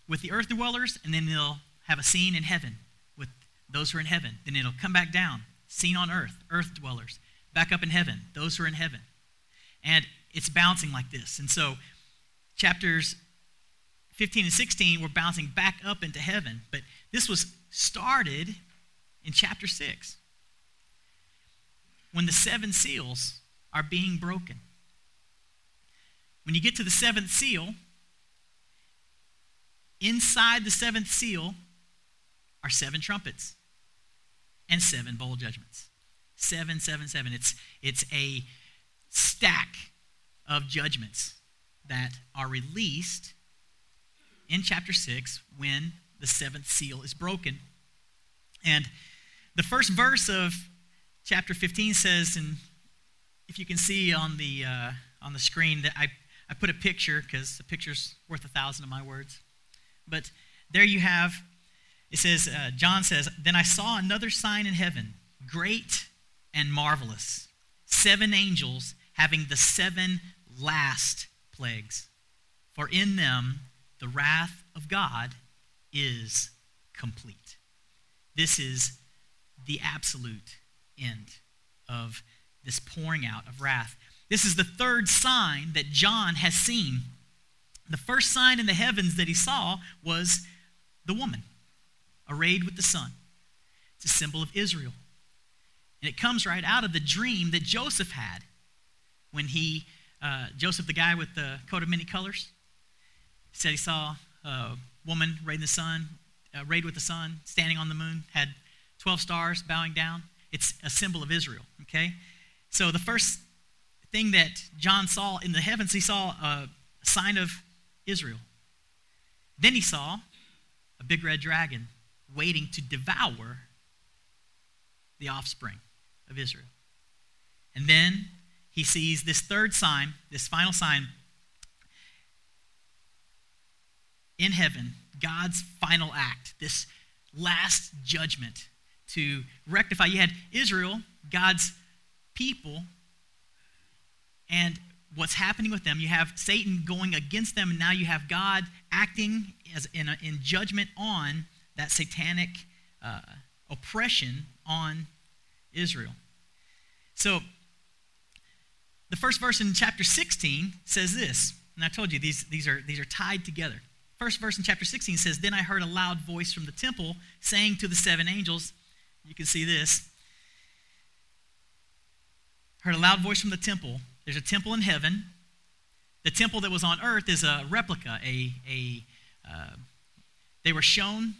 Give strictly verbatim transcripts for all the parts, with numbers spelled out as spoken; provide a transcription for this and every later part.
with the earth dwellers, and then it'll have a scene in heaven with those who are in heaven. Then it'll come back down, scene on earth, earth dwellers, back up in heaven, those who are in heaven. And it's bouncing like this. And so chapters fifteen and sixteen, we're bouncing back up into heaven. But this was started in chapter six, when the seven seals are being broken. When you get to the seventh seal, inside the seventh seal are seven trumpets and seven bowl judgments. Seven, seven, seven. It's, it's a stack of judgments that are released in chapter six when the seventh seal is broken. And the first verse of chapter fifteen says, and if you can see on the uh, on the screen, that I, I put a picture because a picture's worth a thousand of my words. But there you have, it says, uh, John says, "Then I saw another sign in heaven, great and marvelous, seven angels having the seven last plagues. For in them the wrath of God is complete." This is the absolute end of this pouring out of wrath. This is the third sign that John has seen. The first sign in the heavens that he saw was the woman arrayed with the sun. It's a symbol of Israel. And it comes right out of the dream that Joseph had when he, uh, Joseph, the guy with the coat of many colors, said he saw a woman arrayed in the sun, uh, arrayed with the sun, standing on the moon, had twelve stars bowing down. It's a symbol of Israel, okay? So the first thing that John saw in the heavens, he saw a sign of Israel. Then he saw a big red dragon waiting to devour the offspring of Israel. And then he sees this third sign, this final sign in heaven, God's final act, this last judgment to rectify. You had Israel, God's people, and what's happening with them. You have Satan going against them, and now you have God acting as in, a, in judgment on that satanic uh, oppression on Israel. So the first verse in chapter sixteen says this, and I told you these, these are these are tied together. First verse in chapter sixteen says, "Then I heard a loud voice from the temple saying to the seven angels," you can see this, heard a loud voice from the temple. There's a temple in heaven. The temple that was on earth is a replica. A, a uh, they were shown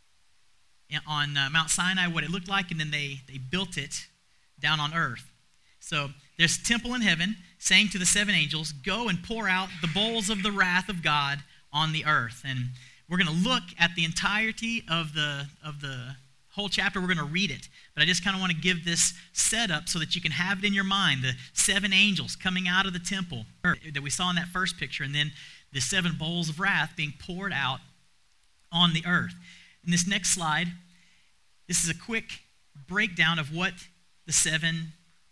on uh, Mount Sinai what it looked like, and then they, they built it down on earth. So there's a temple in heaven saying to the seven angels, "Go and pour out the bowls of the wrath of God on the earth." And we're going to look at the entirety of the of the whole chapter. We're going to read it. But I just kind of want to give this setup so that you can have it in your mind. The seven angels coming out of the temple that we saw in that first picture, and then the seven bowls of wrath being poured out on the earth. In this next slide, this is a quick breakdown of what the seven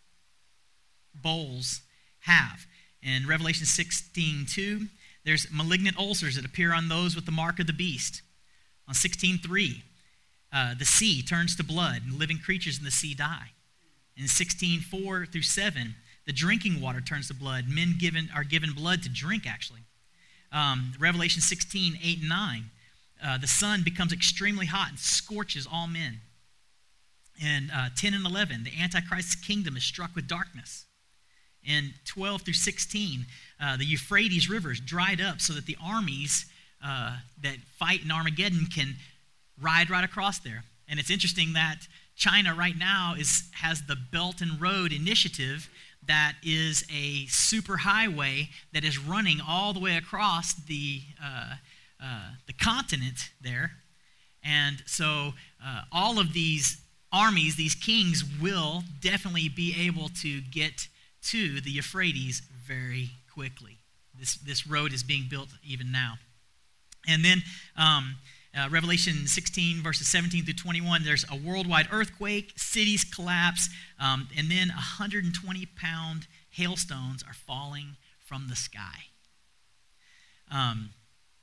bowls have. In Revelation sixteen two, there's malignant ulcers that appear on those with the mark of the beast. On sixteen three, uh, the sea turns to blood, and living creatures in the sea die. In sixteen four through seven, the drinking water turns to blood. Men given are given blood to drink, actually. Um, Revelation sixteen eight and nine, uh, the sun becomes extremely hot and scorches all men. And uh, ten and eleven, the Antichrist's kingdom is struck with darkness. In twelve through sixteen, uh, the Euphrates River is dried up so that the armies uh, that fight in Armageddon can ride right across there. And it's interesting that China right now is has the Belt and Road Initiative, that is a super highway that is running all the way across the uh, uh, the continent there. And so uh, all of these armies, these kings, will definitely be able to get to the Euphrates very quickly. This this road is being built even now. And then um, uh, Revelation sixteen, verses seventeen through twenty-one, there's a worldwide earthquake, cities collapse, um, and then one hundred twenty pound hailstones are falling from the sky. Um,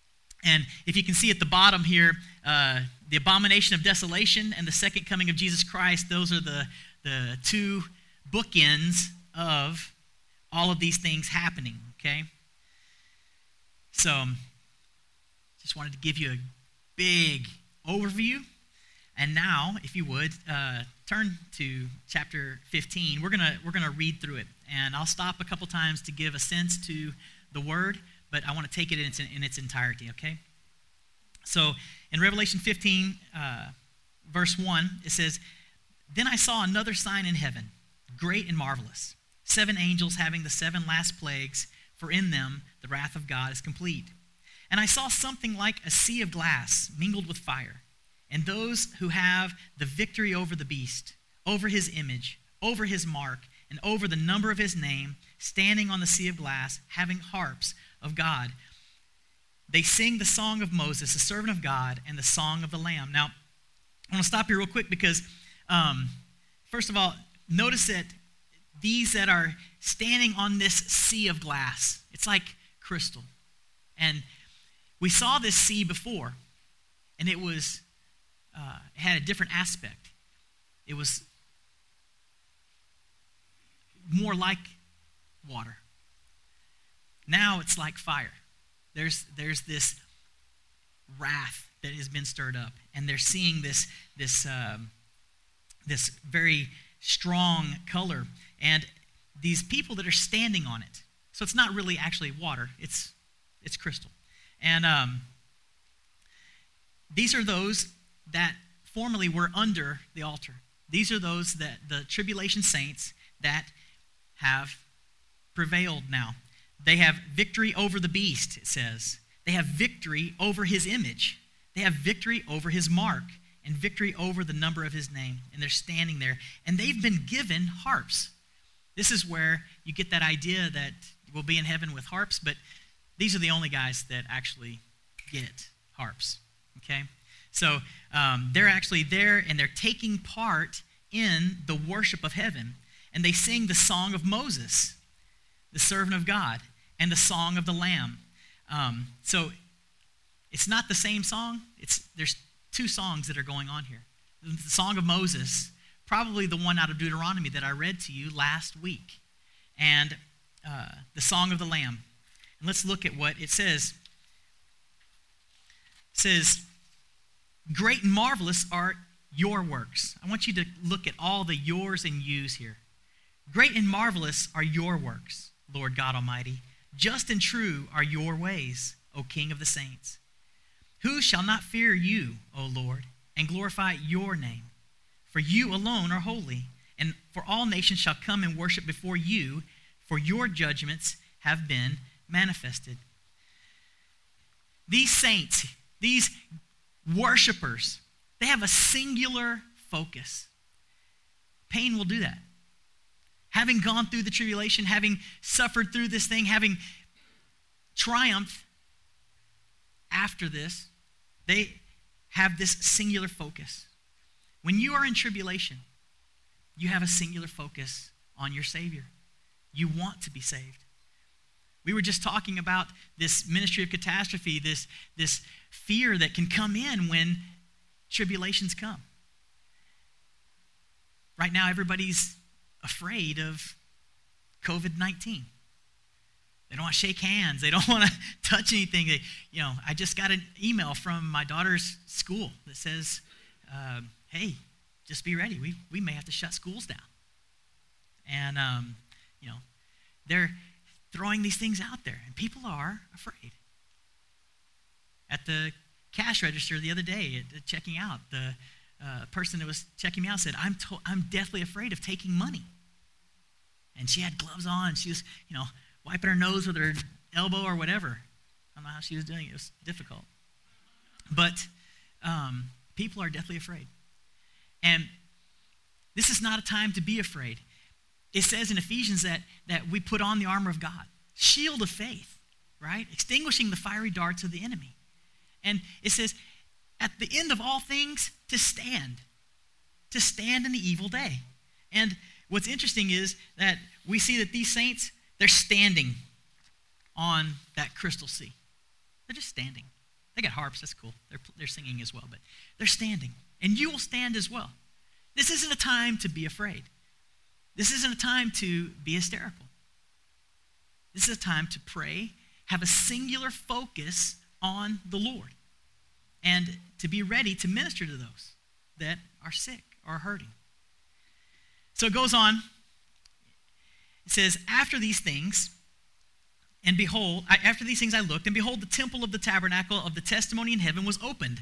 And if you can see at the bottom here, uh, the abomination of desolation and the second coming of Jesus Christ, those are the, the two bookends of all of these things happening, okay? So, just wanted to give you a big overview. And now, if you would, uh, turn to chapter fifteen. We're gonna we're gonna read through it, and I'll stop a couple times to give a sense to the word, but I want to take it in its, in its entirety, okay? So, in Revelation fifteen, uh, verse one, it says, "Then I saw another sign in heaven, great and marvelous, seven angels having the seven last plagues, for in them the wrath of God is complete. And I saw something like a sea of glass mingled with fire, and those who have the victory over the beast, over his image, over his mark, and over the number of his name, standing on the sea of glass, having harps of God. They sing the song of Moses, the servant of God, and the song of the Lamb." Now, I want to stop here real quick because, um, first of all, notice that these that are standing on this sea of glass, it's like crystal. And we saw this sea before, and it was uh, it had a different aspect. It was more like water. Now it's like fire. There's there's this wrath that has been stirred up, and they're seeing this this um, this very strong color, and these people that are standing on it. So it's not really actually water; it's it's crystal, and um, these are those that formerly were under the altar. These are those that the tribulation saints that have prevailed now. They have victory over the beast, it says. They have victory over his image. They have victory over his mark and victory over the number of his name. And they're standing there. And they've been given harps. This is where you get that idea that we'll be in heaven with harps, but these are the only guys that actually get harps, okay? So um, they're actually there, and they're taking part in the worship of heaven. And they sing the song of Moses, the servant of God, and the song of the Lamb. Um, so it's not the same song. It's there's two songs that are going on here. The song of Moses, probably the one out of Deuteronomy that I read to you last week, and uh, the song of the Lamb. And let's look at what it says. It says, "Great and marvelous are your works." I want you to look at all the yours and yous here. "Great and marvelous are your works, Lord God Almighty. Just and true are your ways, O King of the saints. Who shall not fear you, O Lord, and glorify your name? For you alone are holy, and for all nations shall come and worship before you, for your judgments have been manifested." These saints, these worshipers, they have a singular focus. Pain will do that. Having gone through the tribulation, having suffered through this thing, having triumphed after this, they have this singular focus. When you are in tribulation, you have a singular focus on your Savior. You want to be saved. We were just talking about this ministry of catastrophe, this, this fear that can come in when tribulations come. Right now, everybody's afraid of covid nineteen. They don't want to shake hands. They don't want to touch anything. They, you know, I just got an email from my daughter's school that says, uh, "Hey, just be ready. We we may have to shut schools down." And um, you know, they're throwing these things out there, and people are afraid. At the cash register the other day, at, at checking out, the uh, person that was checking me out said, "I'm to- I'm deathly afraid of taking money." And she had gloves on, and she was, you know, wiping her nose with her elbow or whatever. I don't know how she was doing it. It was difficult. But um, people are deathly afraid. And this is not a time to be afraid. It says in Ephesians that, that we put on the armor of God, shield of faith, right? Extinguishing the fiery darts of the enemy. And it says, at the end of all things, to stand. To stand in the evil day. And what's interesting is that we see that these saints, they're standing on that crystal sea. They're just standing. They got harps, that's cool. They're, they're singing as well, but they're standing. And you will stand as well. This isn't a time to be afraid. This isn't a time to be hysterical. This is a time to pray, have a singular focus on the Lord, and to be ready to minister to those that are sick or hurting. So it goes on. It says, after these things, and behold, I, after these things I looked, and behold, the temple of the tabernacle of the testimony in heaven was opened.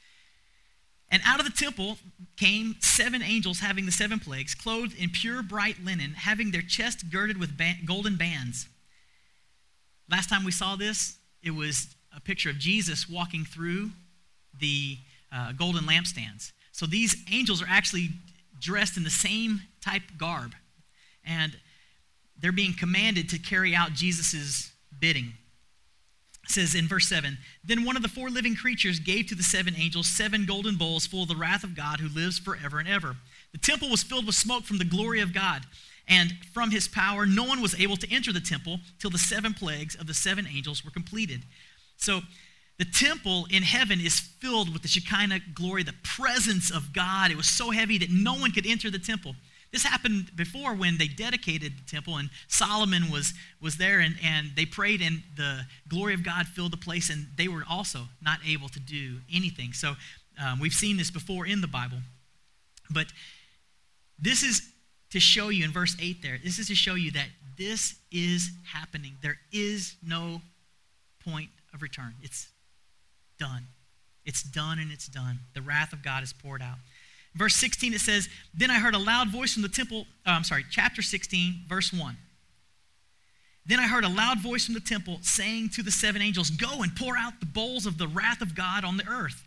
And out of the temple came seven angels having the seven plagues, clothed in pure bright linen, having their chests girded with ba- golden bands. Last time we saw this, it was a picture of Jesus walking through the uh, golden lampstands. So these angels are actually dressed in the same type garb. And they're being commanded to carry out Jesus' bidding. It says in verse seven, then one of the four living creatures gave to the seven angels seven golden bowls full of the wrath of God who lives forever and ever. The temple was filled with smoke from the glory of God, and from his power no one was able to enter the temple till the seven plagues of the seven angels were completed. So the temple in heaven is filled with the Shekinah glory, the presence of God. It was so heavy that no one could enter the temple. This happened before when they dedicated the temple, and Solomon was, was there, and, and they prayed, and the glory of God filled the place, and they were also not able to do anything. So um, we've seen this before in the Bible. But this is to show you in verse eight there, this is to show you that this is happening. There is no point of return. It's done. It's done and it's done. The wrath of God is poured out. Verse sixteen, it says, then I heard a loud voice from the temple, uh, I'm sorry, chapter sixteen, verse one. Then I heard a loud voice from the temple saying to the seven angels, go and pour out the bowls of the wrath of God on the earth.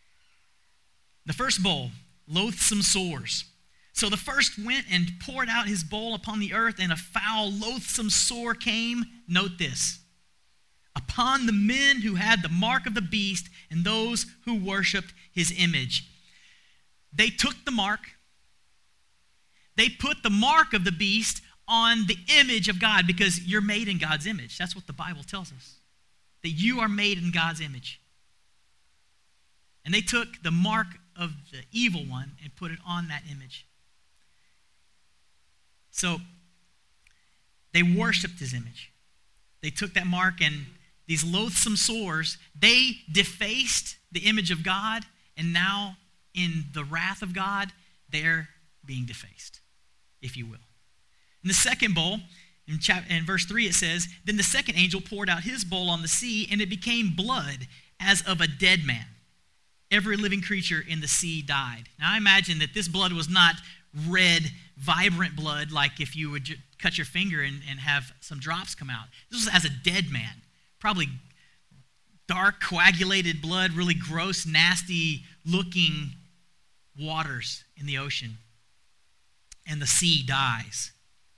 The first bowl, loathsome sores. So the first went and poured out his bowl upon the earth, and a foul, loathsome sore came, note this, upon the men who had the mark of the beast and those who worshiped his image. They took the mark. They put the mark of the beast on the image of God, because you're made in God's image. That's what the Bible tells us, that you are made in God's image. And they took the mark of the evil one and put it on that image. So they worshiped his image. They took that mark, and these loathsome sores, they defaced the image of God, and now in the wrath of God, they're being defaced, if you will. In the second bowl, in, chapter, in verse three, it says, then the second angel poured out his bowl on the sea, and it became blood as of a dead man. Every living creature in the sea died. Now, I imagine that this blood was not red, vibrant blood, like if you would j- cut your finger and, and have some drops come out. This was as a dead man. Probably dark, coagulated blood, really gross, nasty-looking waters in the ocean. And the sea dies.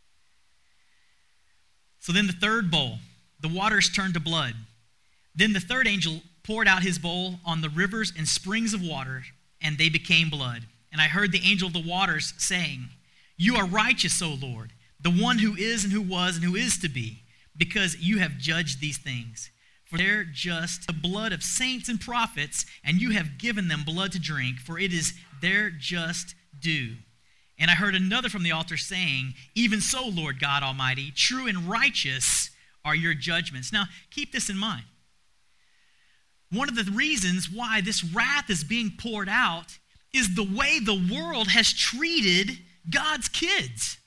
So then the third bowl, the waters turned to blood. Then the third angel poured out his bowl on the rivers and springs of water, and they became blood. And I heard the angel of the waters saying, you are righteous, O Lord, the one who is and who was and who is to be, because you have judged these things. For they're just the blood of saints and prophets, and you have given them blood to drink, for it is their just due. And I heard another from the altar saying, even so, Lord God Almighty, true and righteous are your judgments. Now, keep this in mind. One of the reasons why this wrath is being poured out is the way the world has treated God's kids.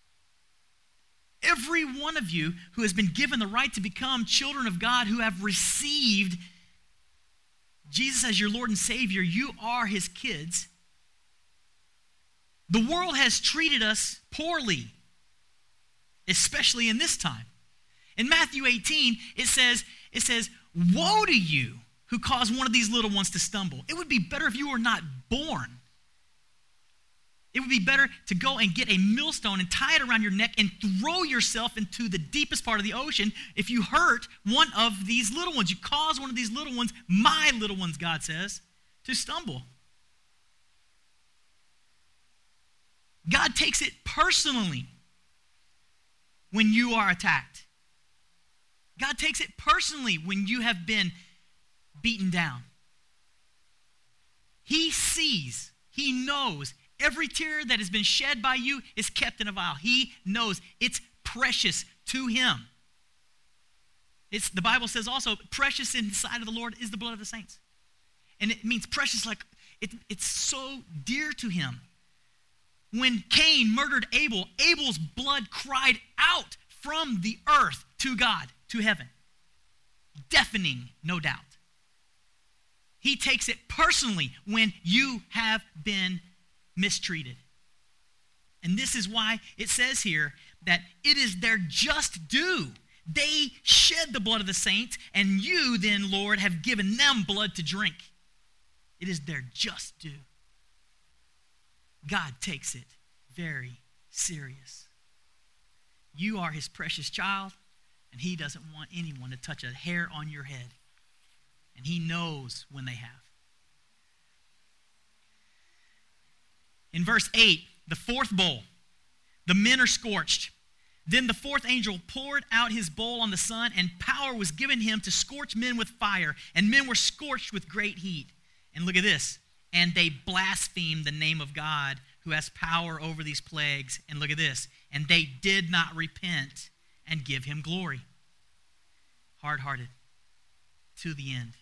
Every one of you who has been given the right to become children of God, who have received Jesus as your Lord and Savior, you are his kids. The world has treated us poorly, especially in this time. In Matthew eighteen, it says, it says, woe to you who cause one of these little ones to stumble. It would be better if you were not born. It would be better to go and get a millstone and tie it around your neck and throw yourself into the deepest part of the ocean if you hurt one of these little ones. You cause one of these little ones, my little ones, God says, to stumble. God takes it personally when you are attacked. God takes it personally when you have been beaten down. He sees, he knows every tear that has been shed by you is kept in a vial. He knows it's precious to him. It's, the Bible says also, precious in the sight of the Lord is the blood of the saints. And it means precious like it, it's so dear to him. When Cain murdered Abel, Abel's blood cried out from the earth to God, to heaven. Deafening, no doubt. He takes it personally when you have been mistreated. And this is why it says here that it is their just due. They shed the blood of the saints, and you then, Lord, have given them blood to drink. It is their just due. God takes it very serious. You are his precious child, and he doesn't want anyone to touch a hair on your head. And he knows when they have. In verse eight, the fourth bowl, the men are scorched. Then the fourth angel poured out his bowl on the sun, and power was given him to scorch men with fire, and men were scorched with great heat. And look at this. And they blasphemed the name of God, who has power over these plagues. And look at this. And they did not repent and give him glory. Hard-hearted to the end.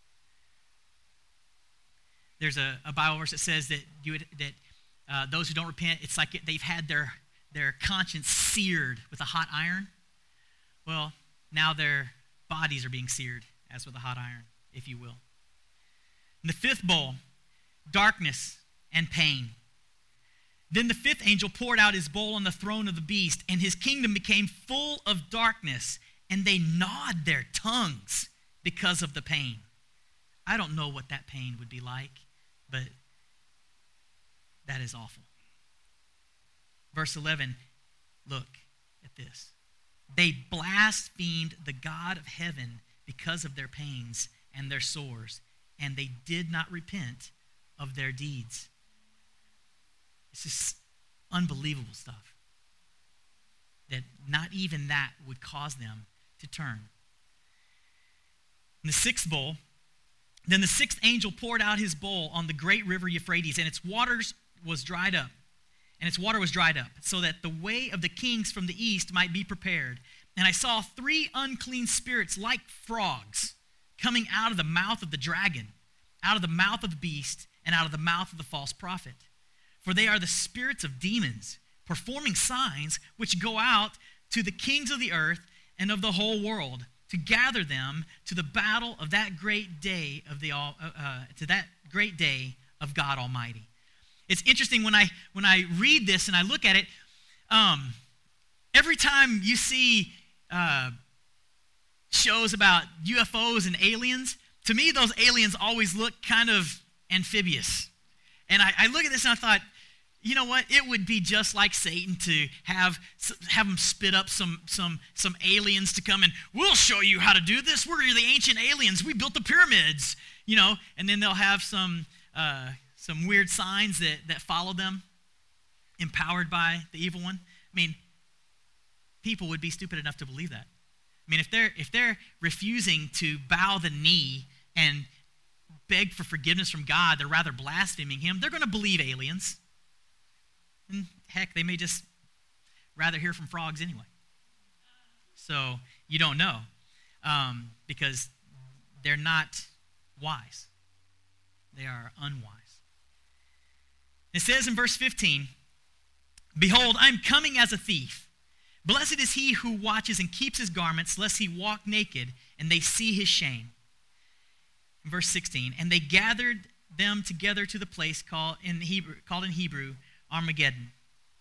There's a, a Bible verse that says that you would, that uh, those who don't repent, it's like they've had their, their conscience seared with a hot iron. Well, now their bodies are being seared as with a hot iron, if you will. In the fifth bowl, darkness and pain. Then the fifth angel poured out his bowl on the throne of the beast, and his kingdom became full of darkness, and they gnawed their tongues because of the pain. I don't know what that pain would be like, but that is awful. Verse eleven, look at this. They blasphemed the God of heaven because of their pains and their sores, and they did not repent of their deeds. It's just unbelievable stuff. That not even that would cause them to turn. In the sixth bowl, then the sixth angel poured out his bowl on the great river Euphrates, and its waters was dried up. And its water was dried up, so that the way of the kings from the east might be prepared. And I saw three unclean spirits like frogs coming out of the mouth of the dragon, out of the mouth of the beast, and out of the mouth of the false prophet. For they are the spirits of demons, performing signs which go out to the kings of the earth and of the whole world, to gather them to the battle of that great day of the uh, uh, to that great day of God Almighty. It's interesting when I when I read this and I look at it. Um, every time you see uh, shows about U F Os and aliens, to me those aliens always look kind of amphibious. And I, I look at this and I thought, you know what? It would be just like Satan to have have them spit up some some some aliens to come and we'll show you how to do this. We're the ancient aliens. We built the pyramids, you know. And then they'll have some uh, some weird signs that that follow them, empowered by the evil one. I mean, people would be stupid enough to believe that. I mean, if they're if they're refusing to bow the knee and beg for forgiveness from God, they're rather blaspheming him. They're going to believe aliens. And heck, they may just rather hear from frogs anyway. So you don't know um, because they're not wise. They are unwise. It says in verse fifteen, "Behold, I'm coming as a thief. Blessed is he who watches and keeps his garments, lest he walk naked and they see his shame." In verse sixteen, "And they gathered them together to the place called in Hebrew, called in Hebrew Armageddon."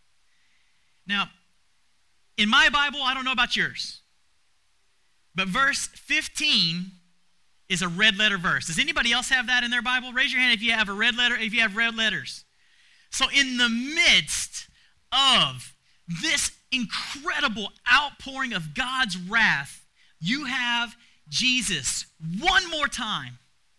Now, in my Bible, I don't know about yours, but verse fifteen is a red letter verse. Does anybody else have that in their Bible? Raise your hand if you have a red letter, if you have red letters. So in the midst of this incredible outpouring of God's wrath, you have Jesus one more time,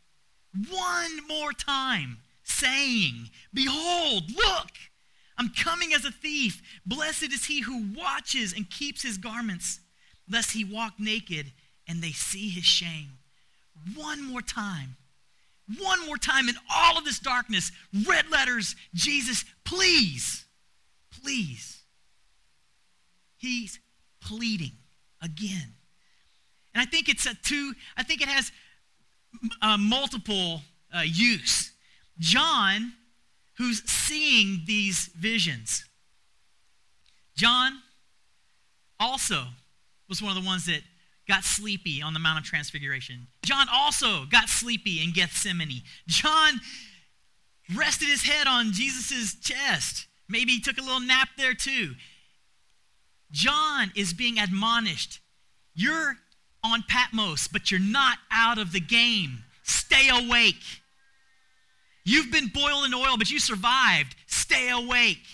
one more time saying, "Behold, look, I'm coming as a thief. Blessed is he who watches and keeps his garments, lest he walk naked and they see his shame." one more time. One more time in all of this darkness, red letters, Jesus, please, please. He's pleading again. And I think it's a two, I think it has uh, multiple uh, use. John, who's seeing these visions, John also was one of the ones that got sleepy on the Mount of Transfiguration. John also got sleepy in Gethsemane. John rested his head on Jesus' chest. Maybe he took a little nap there too. John is being admonished. You're on Patmos, but you're not out of the game. Stay awake. You've been boiled in oil, but you survived. Stay awake.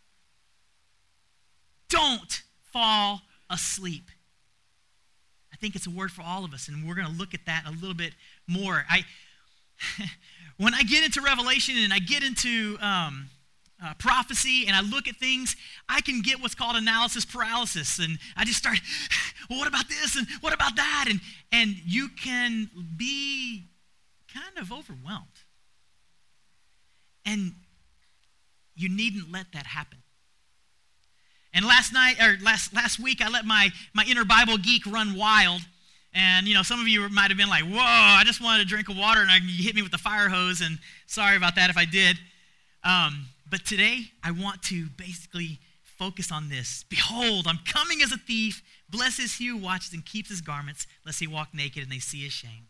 Don't fall asleep. I think it's a word for all of us, and we're going to look at that a little bit more. I, when I get into Revelation and I get into um, uh, prophecy and I look at things, I can get what's called analysis paralysis, and I just start, well, what about this and what about that? And, and you can be kind of overwhelmed. And you needn't let that happen. And last night, or last last week, I let my, my inner Bible geek run wild. And, you know, some of you might have been like, whoa, I just wanted a drink of water, and I, you hit me with the fire hose, and sorry about that if I did. Um, but today, I want to basically focus on this. Behold, I'm coming as a thief. Blessed is he who watches and keeps his garments, lest he walk naked and they see his shame.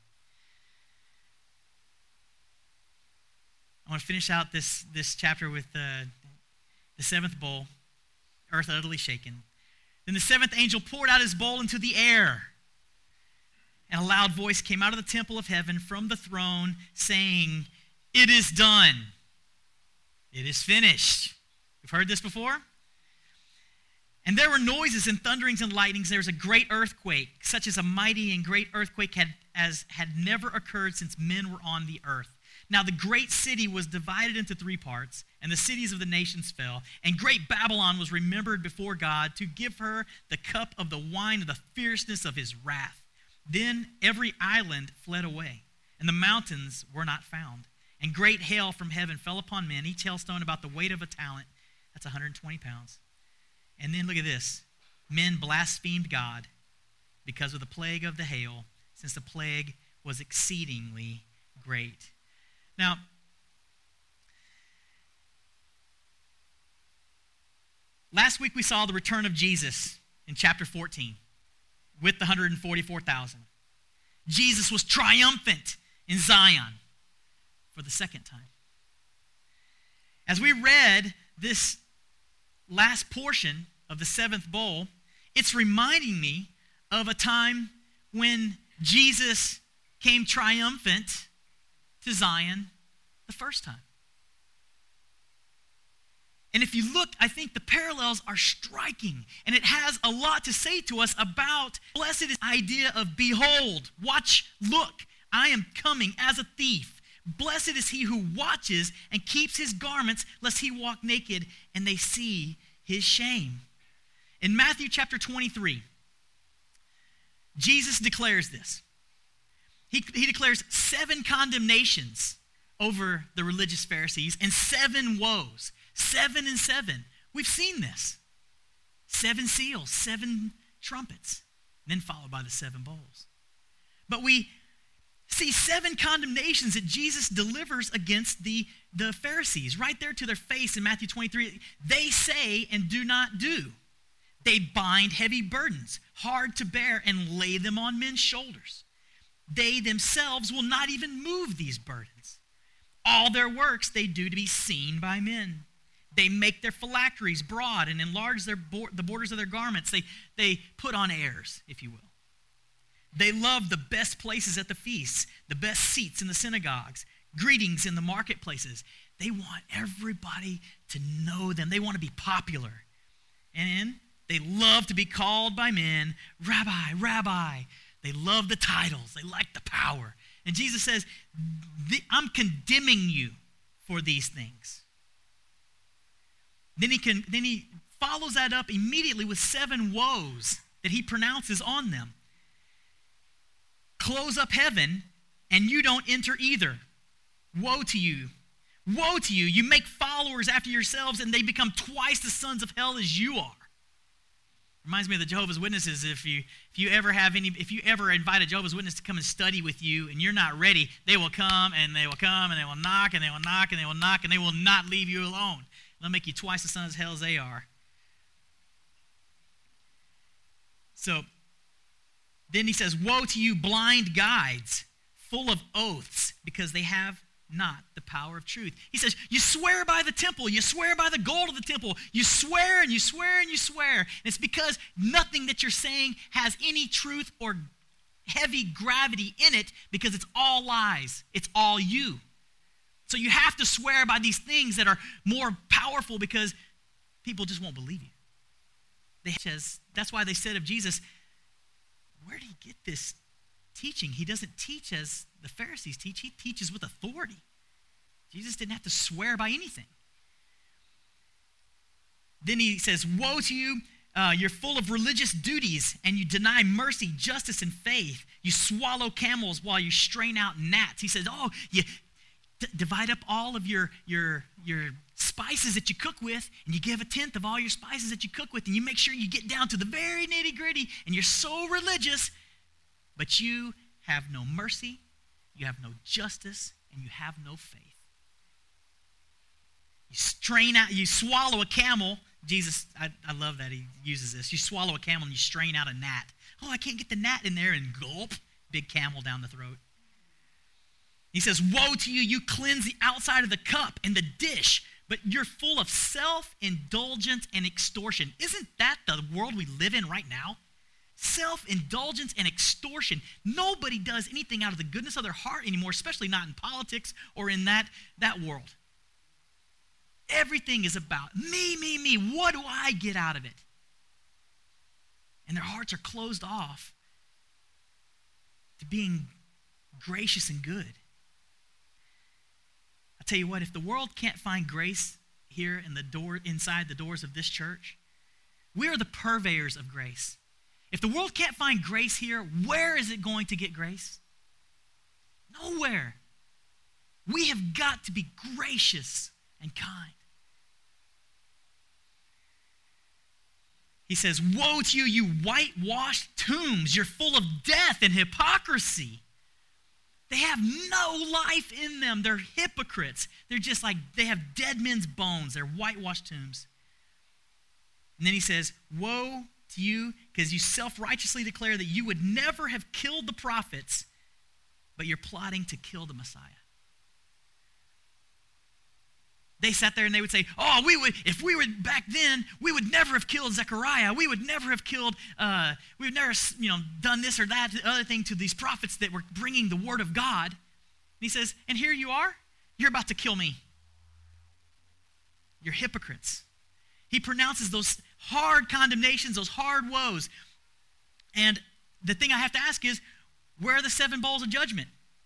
I want to finish out this, this chapter with uh, the seventh bowl. Earth utterly shaken. Then the seventh angel poured out his bowl into the air. And a loud voice came out of the temple of heaven from the throne, saying, "It is done. It is finished." You've heard this before? And there were noises and thunderings and lightnings. There was a great earthquake, such as a mighty and great earthquake had, as had never occurred since men were on the earth. Now the great city was divided into three parts, and the cities of the nations fell. And great Babylon was remembered before God to give her the cup of the wine of the fierceness of his wrath. Then every island fled away, and the mountains were not found. And great hail from heaven fell upon men, each hailstone about the weight of a talent. That's one hundred twenty pounds. And then look at this. Men blasphemed God because of the plague of the hail, since the plague was exceedingly great. Now, last week we saw the return of Jesus in chapter fourteen with the one hundred forty-four thousand. Jesus was triumphant in Zion for the second time. As we read this last portion of the seventh bowl, it's reminding me of a time when Jesus came triumphant to Zion the first time. And if you look, I think the parallels are striking, and it has a lot to say to us about blessed is the idea of behold, watch, look, I am coming as a thief. Blessed is he who watches and keeps his garments, lest he walk naked and they see his shame. In Matthew chapter twenty-three, Jesus declares this. He, he declares seven condemnations over the religious Pharisees and seven woes. Seven and seven. We've seen this. Seven seals, seven trumpets, then followed by the seven bowls. But we see seven condemnations that Jesus delivers against the, the Pharisees right there to their face in Matthew twenty-three. They say and do not do. They bind heavy burdens, hard to bear, and lay them on men's shoulders. They themselves will not even move these burdens. All their works they do to be seen by men. They make their phylacteries broad and enlarge their bo- the borders of their garments. They, they put on airs, if you will. They love the best places at the feasts, the best seats in the synagogues, greetings in the marketplaces. They want everybody to know them. They want to be popular. And they love to be called by men, Rabbi, Rabbi. They love the titles. They like the power. And Jesus says, I'm condemning you for these things. Then he can, then he follows that up immediately with seven woes that he pronounces on them. Close up heaven and you don't enter either. Woe to you. Woe to you. You make followers after yourselves, and they become twice the sons of hell as you are. Reminds me of the Jehovah's Witnesses. If you if you ever have any, if you ever invite a Jehovah's Witness to come and study with you, and you're not ready, they will come and they will come and they will knock and they will knock and they will knock and they will not leave you alone. They'll make you twice the sons of hell as they are. So then he says, "Woe to you, blind guides, full of oaths, because they have not the power of truth." He says, you swear by the temple, you swear by the gold of the temple, you swear and you swear and you swear. And it's because nothing that you're saying has any truth or heavy gravity in it, because it's all lies. It's all you. So you have to swear by these things that are more powerful, because people just won't believe you. They says, that's why they said of Jesus, where did he get this teaching? He doesn't teach as the Pharisees teach. He teaches with authority. Jesus didn't have to swear by anything. Then he says, woe to you, uh, you're full of religious duties, and you deny mercy, justice, and faith. You swallow camels while you strain out gnats. He says, oh, you d- divide up all of your, your, your spices that you cook with, and you give a tenth of all your spices that you cook with, and you make sure you get down to the very nitty-gritty, and you're so religious, but you have no mercy, you have no justice, and you have no faith. You strain out, you swallow a camel. Jesus, I, I love that he uses this. You swallow a camel and you strain out a gnat. Oh, I can't get the gnat in there, and gulp, big camel down the throat. He says, woe to you, you cleanse the outside of the cup and the dish, but you're full of self-indulgence and extortion. Isn't that the world we live in right now? Self-indulgence and extortion. Nobody does anything out of the goodness of their heart anymore, especially not in politics or in that, that world. Everything is about me, me, me. What do I get out of it? And their hearts are closed off to being gracious and good. I tell you what, if the world can't find grace here in the door, inside the doors of this church, we are the purveyors of grace. If the world can't find grace here, where is it going to get grace? Nowhere. We have got to be gracious and kind. He says, woe to you, you whitewashed tombs. You're full of death and hypocrisy. They have no life in them. They're hypocrites. They're just like, they have dead men's bones. They're whitewashed tombs. And then he says, woe to you, because you self-righteously declare that you would never have killed the prophets, but you're plotting to kill the Messiah. They sat there and they would say, oh, we would, if we were back then, we would never have killed Zechariah. We would never have killed, uh, we would never, you know, done this or that other thing to these prophets that were bringing the word of God. And he says, and here you are, you're about to kill me. You're hypocrites. He pronounces those hard condemnations, those hard woes. And the thing I have to ask is, where are the seven bowls of judgment?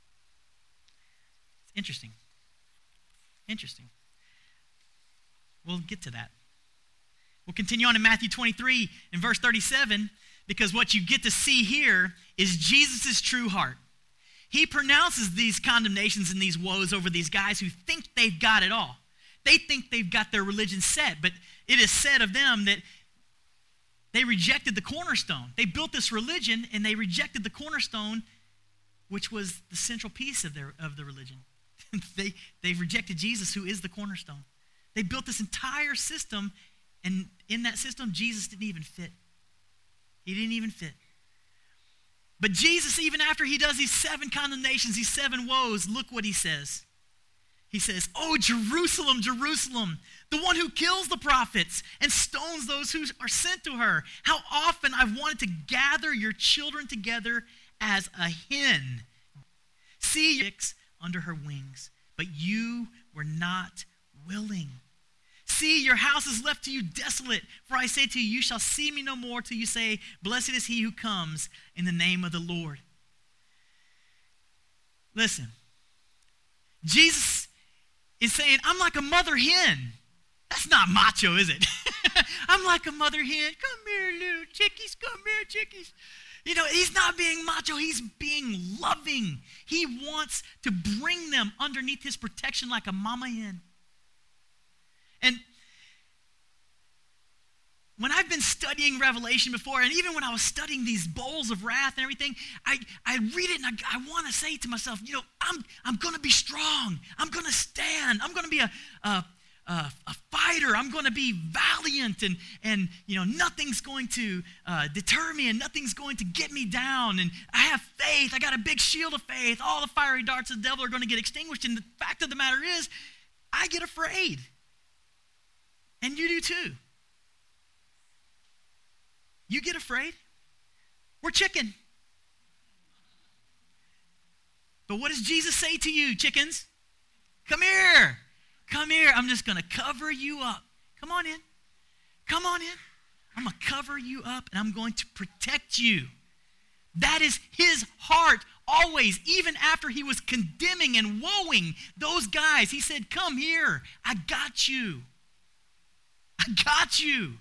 It's interesting. Interesting. We'll get to that. We'll continue on in Matthew twenty-three in verse thirty-seven, because what you get to see here is Jesus' true heart. He pronounces these condemnations and these woes over these guys who think they've got it all. They think they've got their religion set, but it is said of them that they rejected the cornerstone. They built this religion and they rejected the cornerstone, which was the central piece of their of the religion. they they rejected Jesus, who is the cornerstone. They built this entire system, and in that system, Jesus didn't even fit. He didn't even fit. But Jesus, even after he does these seven condemnations, these seven woes, look what he says. He says, oh, Jerusalem, Jerusalem, the one who kills the prophets and stones those who are sent to her. How often I've wanted to gather your children together as a hen. See your chicks under her wings, but you were not willing. See, your house is left to you desolate. For I say to you, you shall see me no more till you say, blessed is he who comes in the name of the Lord. Listen, Jesus is saying, I'm like a mother hen. That's not macho, is it? I'm like a mother hen. Come here, little chickies. Come here, chickies. You know, he's not being macho. He's being loving. He wants to bring them underneath his protection like a mama hen. And when I've been studying Revelation before, and even when I was studying these bowls of wrath and everything, I, I read it and I, I want to say to myself, you know, I'm I'm going to be strong. I'm going to stand. I'm going to be a, a, a, a fighter. I'm going to be valiant, and, and you know, nothing's going to uh, deter me, and nothing's going to get me down. And I have faith. I got a big shield of faith. All the fiery darts of the devil are going to get extinguished. And the fact of the matter is, I get afraid. And you do too. You get afraid? We're chicken. But what does Jesus say to you, chickens? Come here. Come here. I'm just going to cover you up. Come on in. Come on in. I'm going to cover you up, and I'm going to protect you. That is his heart always. Even after he was condemning and woeing those guys, he said, come here. I got you. I got you.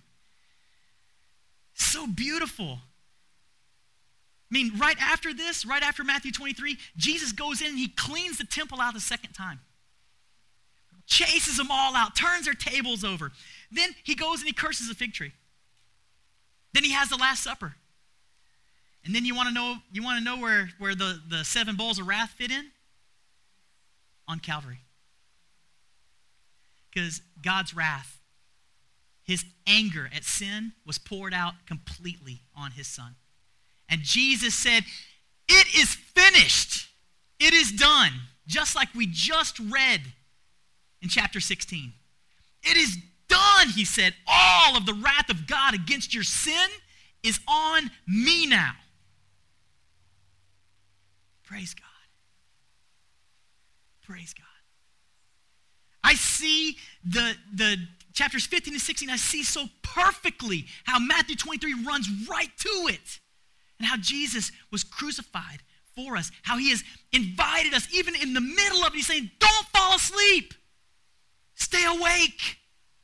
So beautiful. I mean, right after this, right after Matthew twenty-three, Jesus goes in and he cleans the temple out the second time. Chases them all out, turns their tables over. Then he goes and he curses the fig tree. Then he has the Last Supper. And then you want to know, you want to know where, where the, the seven bowls of wrath fit in? On Calvary. Because God's wrath, his anger at sin, was poured out completely on his son. And Jesus said, it is finished. It is done. Just like we just read in chapter sixteen. It is done, he said. All of the wrath of God against your sin is on me now. Praise God. Praise God. I see the, the chapters fifteen and sixteen, I see so perfectly how Matthew twenty-three runs right to it. And how Jesus was crucified for us. How he has invited us, even in the middle of it, he's saying, don't fall asleep. Stay awake.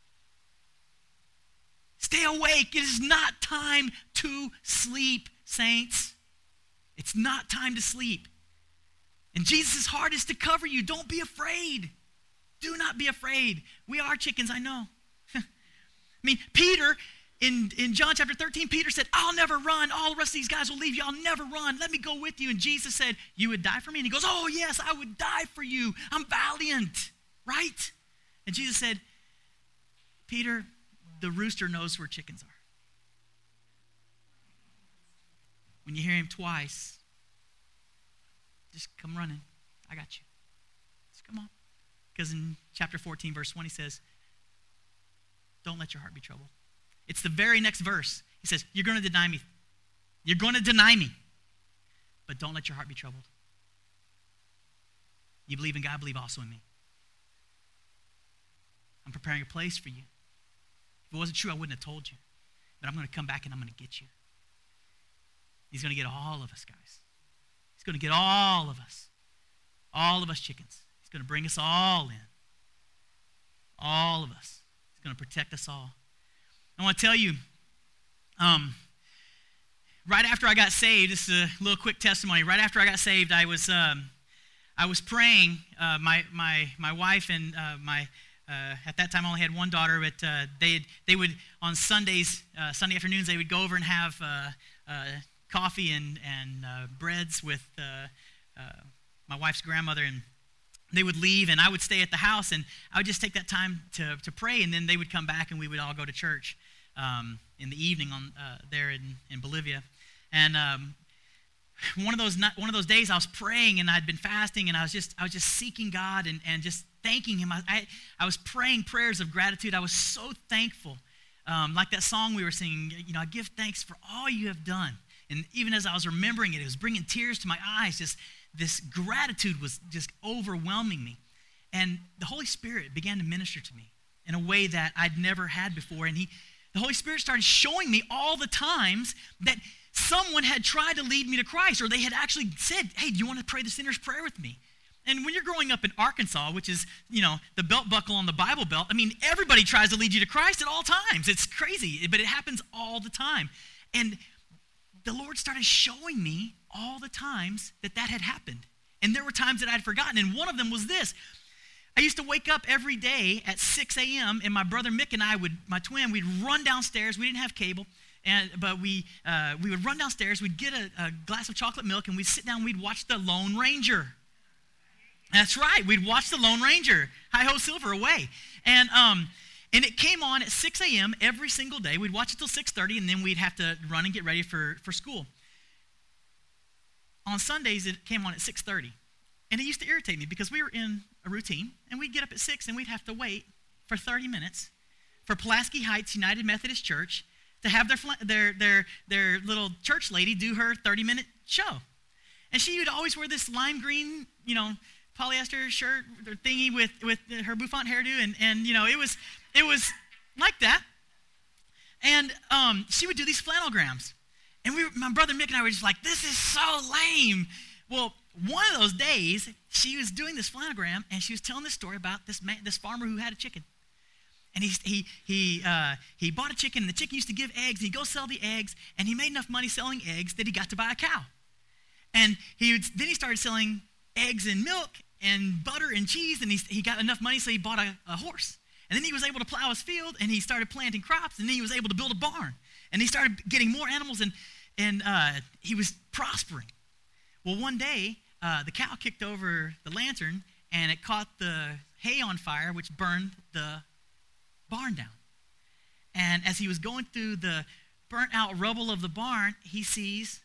Stay awake. It is not time to sleep, saints. It's not time to sleep. And Jesus' heart is to cover you. Don't be afraid. Do not be afraid. We are chickens, I know. I mean, Peter, in, in John chapter thirteen, Peter said, I'll never run. All the rest of these guys will leave you. I'll never run. Let me go with you. And Jesus said, you would die for me? And he goes, oh, yes, I would die for you. I'm valiant, right? And Jesus said, Peter, the rooster knows where chickens are. When you hear him twice, just come running. I got you. Just come on. Because in chapter fourteen, verse one, he says, don't let your heart be troubled. It's the very next verse. He says, you're going to deny me. You're going to deny me. But don't let your heart be troubled. You believe in God, believe also in me. I'm preparing a place for you. If it wasn't true, I wouldn't have told you. But I'm going to come back and I'm going to get you. He's going to get all of us, guys. He's going to get all of us. All of us chickens. He's going to bring us all in. All of us. He's going to protect us all. I want to tell you, um, right after I got saved, this is a little quick testimony. Right after I got saved, I was um, I was praying. Uh, my my my wife and uh, my uh, at that time I only had one daughter, but uh, they they would on Sundays, uh, Sunday afternoons, they would go over and have uh, uh, coffee and and uh, breads with uh, uh, my wife's grandmother, and they would leave, and I would stay at the house, and I would just take that time to, to pray, and then they would come back, and we would all go to church um, in the evening on uh, there in, in Bolivia. And um, one of those one of those days, I was praying, and I'd been fasting, and I was just I was just seeking God and, and just thanking Him. I, I I was praying prayers of gratitude. I was so thankful, um, like that song we were singing. You know, I give thanks for all you have done. And even as I was remembering it, it was bringing tears to my eyes. Just this gratitude was just overwhelming me. And the Holy Spirit began to minister to me in a way that I'd never had before. And he, the Holy Spirit started showing me all the times that someone had tried to lead me to Christ, or they had actually said, hey, do you want to pray the sinner's prayer with me? And when you're growing up in Arkansas, which is, you know, the belt buckle on the Bible belt, I mean, everybody tries to lead you to Christ at all times. It's crazy, but it happens all the time. And the Lord started showing me all the times that that had happened. And there were times that I'd forgotten. And one of them was this. I used to wake up every day at six a.m. and my brother Mick and I would, my twin, we'd run downstairs. We didn't have cable, and but we uh, we would run downstairs. We'd get a, a glass of chocolate milk, and we'd sit down. And we'd watch the Lone Ranger. That's right. We'd watch the Lone Ranger, Hi-Ho Silver, away. And um, and it came on at six a.m. every single day. We'd watch it till six thirty, and then we'd have to run and get ready for, for school. On Sundays, it came on at six thirty. And it used to irritate me because we were in a routine, and we'd get up at six, and we'd have to wait for thirty minutes for Pulaski Heights United Methodist Church to have their their their their little church lady do her thirty-minute show. And she would always wear this lime green, you know, polyester shirt or thingy with, with her bouffant hairdo, and, and you know, it was it was like that. And um, she would do these flannelgrams. And we, my brother Mick and I were just like, this is so lame. Well, one of those days, she was doing this flannelgram, and she was telling this story about this man, this farmer who had a chicken. And he he he uh, he bought a chicken, and the chicken used to give eggs. And he'd go sell the eggs, and he made enough money selling eggs that he got to buy a cow. And he would, then he started selling eggs and milk and butter and cheese, and he he got enough money, so he bought a, a horse. And then he was able to plow his field, and he started planting crops, and then he was able to build a barn. And he started getting more animals, and and uh, he was prospering. Well, one day, uh, the cow kicked over the lantern, and it caught the hay on fire, which burned the barn down. And as he was going through the burnt-out rubble of the barn, he sees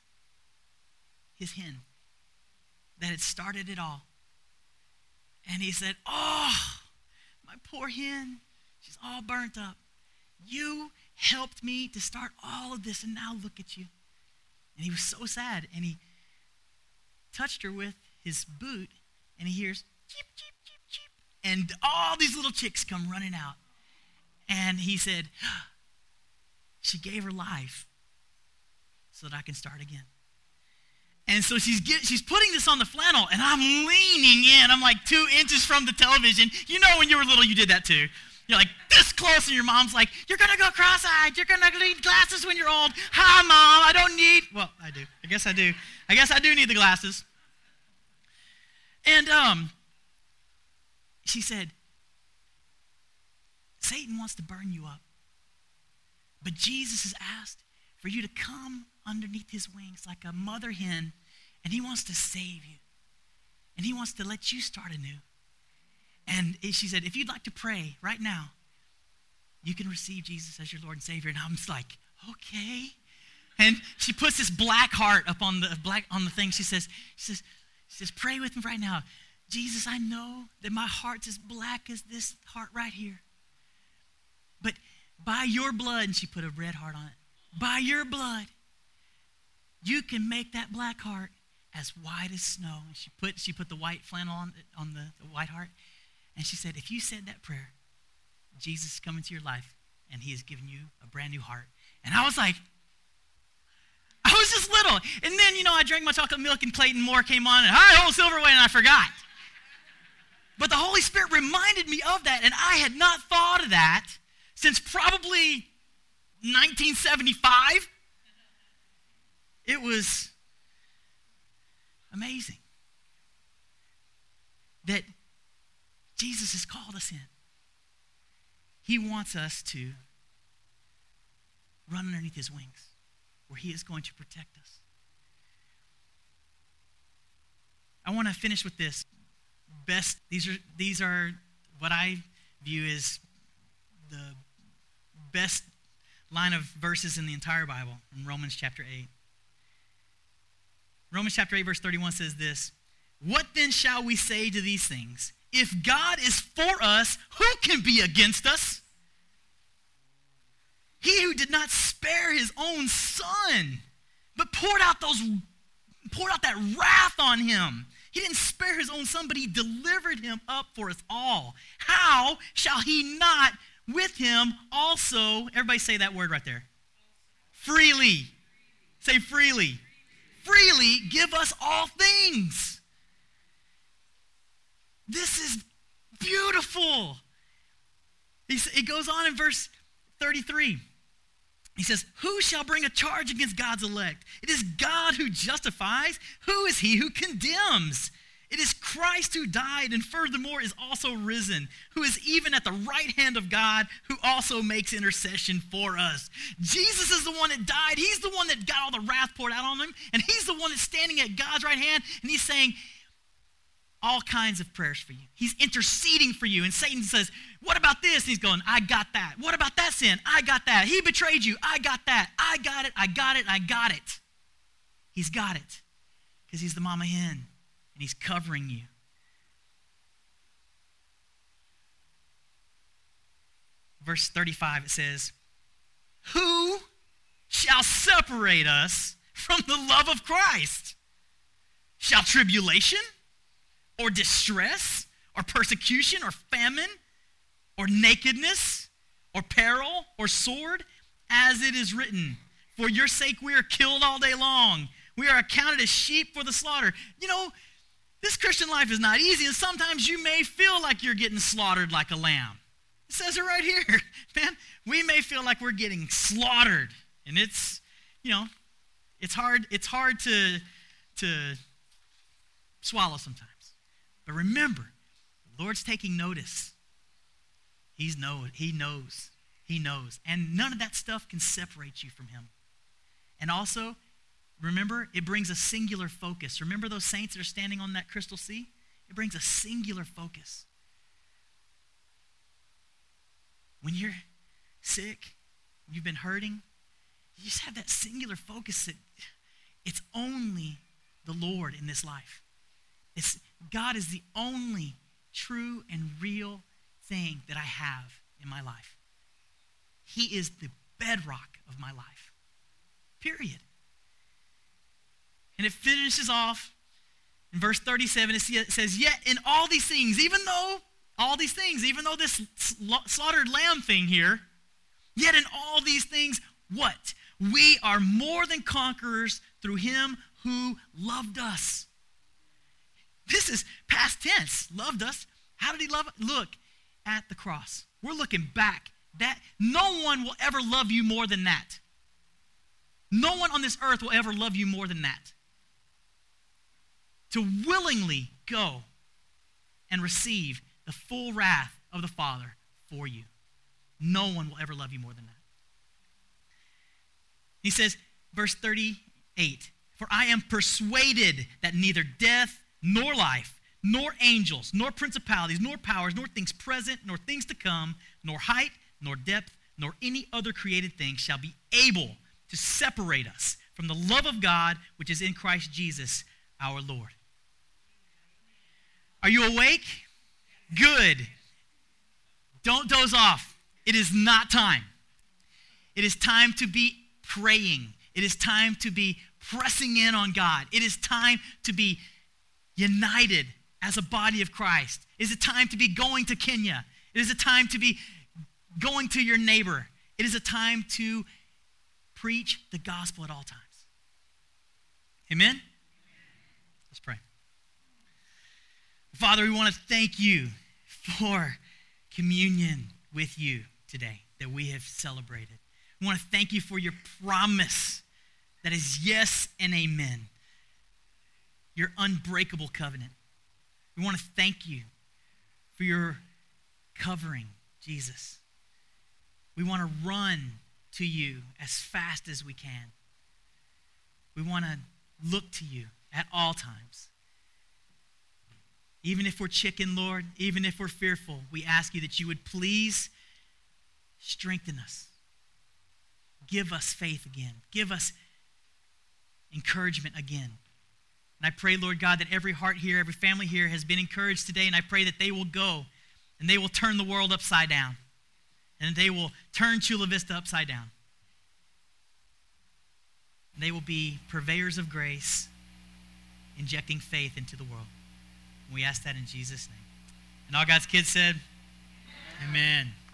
his hen that had started it all. And he said, oh, my poor hen, she's all burnt up. You helped me to start all of this, and now look at you. And he was so sad, and he touched her with his boot, and he hears, cheep, cheep, cheep, cheep. And all these little chicks come running out. And he said, she gave her life so that I can start again. And so she's get, she's putting this on the flannel, and I'm leaning in. I'm like two inches from the television. You know when you were little, you did that too. You're like this close, and your mom's like, you're going to go cross-eyed. You're going to need glasses when you're old. Hi, Mom, I don't need. Well, I do. I guess I do. I guess I do need the glasses. And um, she said, Satan wants to burn you up. But Jesus has asked for you to come underneath his wings like a mother hen, and he wants to save you. And he wants to let you start anew. And she said, if you'd like to pray right now, you can receive Jesus as your Lord and Savior. And I'm just like, okay. And she puts this black heart up on the black on the thing. She says, she says, she says, pray with me right now. Jesus, I know that my heart's as black as this heart right here. But by your blood, and she put a red heart on it, by your blood, you can make that black heart as white as snow. And she put she put the white flannel on, on the, the white heart. And she said, if you said that prayer, Jesus is coming to your life, and he has given you a brand new heart. And I was like, I was just little. And then, you know, I drank my chocolate milk, and Clayton Moore came on, and Hi-Ho Silverway, and I forgot. But the Holy Spirit reminded me of that, and I had not thought of that since probably nineteen seventy-five. It was amazing that Jesus has called us in. He wants us to run underneath his wings, where he is going to protect us. I want to finish with this. Best, these are these are what I view as the best line of verses in the entire Bible, in Romans chapter eight. Romans chapter eight, verse thirty-one says this, what then shall we say to these things? If God is for us, who can be against us? He who did not spare his own son, but poured out those, poured out that wrath on him. He didn't spare his own son, but he delivered him up for us all. How shall he not with him also, everybody say that word right there. Freely. Say freely. Freely give us all things. This is beautiful. He, he goes on in verse thirty-three. He says, who shall bring a charge against God's elect? It is God who justifies. Who is he who condemns? It is Christ who died and furthermore is also risen, who is even at the right hand of God, who also makes intercession for us. Jesus is the one that died. He's the one that got all the wrath poured out on him. And he's the one that's standing at God's right hand. And he's saying all kinds of prayers for you. He's interceding for you. And Satan says, what about this? And he's going, I got that. What about that sin? I got that. He betrayed you. I got that. I got it. I got it. I got it. He's got it because he's the mama hen. And he's covering you. Verse thirty-five, it says, who shall separate us from the love of Christ? Shall tribulation or distress or persecution or famine or nakedness or peril or sword? As it is written, for your sake we are killed all day long. We are accounted as sheep for the slaughter. You know, this Christian life is not easy, and sometimes you may feel like you're getting slaughtered like a lamb. It says it right here, man. We may feel like we're getting slaughtered, and it's, you know, it's hard. It's hard to to swallow sometimes. But remember, the Lord's taking notice. He's know. He knows. He knows, and none of that stuff can separate you from Him. And also, remember, it brings a singular focus. Remember those saints that are standing on that crystal sea? It brings a singular focus. When you're sick, you've been hurting, you just have that singular focus that it's only the Lord in this life. It's, God is the only true and real thing that I have in my life. He is the bedrock of my life. Period. And it finishes off in verse thirty-seven. It says, yet in all these things, even though, all these things, even though this slaughtered lamb thing here, yet in all these things, what? We are more than conquerors through Him who loved us. This is past tense. Loved us. How did He love us? Look at the cross. We're looking back. That no one will ever love you more than that. No one on this earth will ever love you more than that. To willingly go and receive the full wrath of the Father for you. No one will ever love you more than that. He says, verse thirty-eight, for I am persuaded that neither death nor life, nor angels, nor principalities, nor powers, nor things present, nor things to come, nor height, nor depth, nor any other created thing shall be able to separate us from the love of God which is in Christ Jesus our Lord. Are you awake? Good. Don't doze off. It is not time. It is time to be praying. It is time to be pressing in on God. It is time to be united as a body of Christ. It is a time to be going to Kenya. It is a time to be going to your neighbor. It is a time to preach the gospel at all times. Amen? Let's pray. Father, we want to thank you for communion with you today that we have celebrated. We want to thank you for your promise that is yes and amen. Your unbreakable covenant. We want to thank you for your covering, Jesus. We want to run to you as fast as we can. We want to look to you at all times. Even if we're chicken, Lord, even if we're fearful, we ask you that you would please strengthen us. Give us faith again. Give us encouragement again. And I pray, Lord God, that every heart here, every family here has been encouraged today, and I pray that they will go and they will turn the world upside down. And they will turn Chula Vista upside down. And they will be purveyors of grace, injecting faith into the world. And we ask that in Jesus' name. And all God's kids said, amen. Amen.